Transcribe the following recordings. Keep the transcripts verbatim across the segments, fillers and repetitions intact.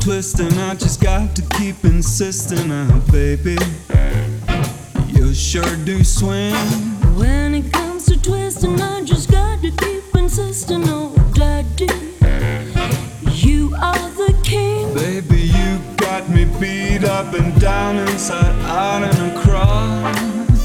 twisting, I just got to keep insisting. Now, baby, you sure do swing. When it comes to twisting, I just got to keep insisting. Oh, daddy, you are the king. Baby, you got me beat up and down, inside out and across.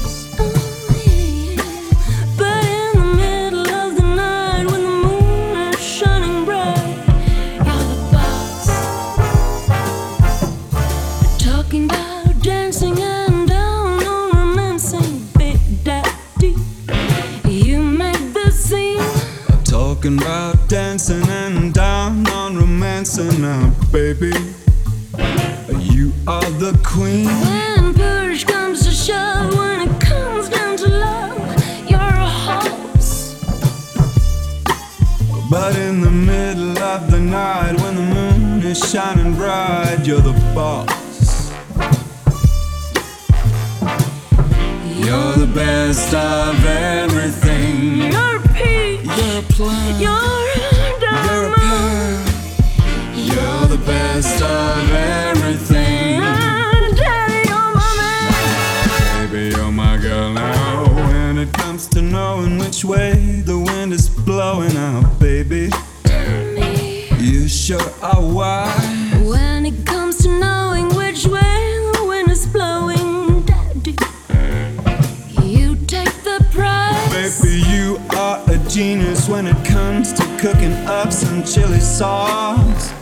Talking about dancing and down on romancing, Big Daddy, you make the scene. Talking about dancing and down on romancing. Now, baby, you are the queen. When push comes to shove, when it comes down to love, you're a horse. But in the middle of the night, when the moon is shining bright, you're the boss. You're the best of everything. You're a peach. You're a plum. You're a diamond. You're a pearl. You're the best of everything. And Daddy, you're my man. Baby, you're my girl now. When it comes to knowing which way the wind is blowing out, baby, Tell me, you sure are wise. when it comes to knowing which way the wind is blowing, Daddy, you take the prize. Baby, you are a genius when it comes to cooking up some chili sauce.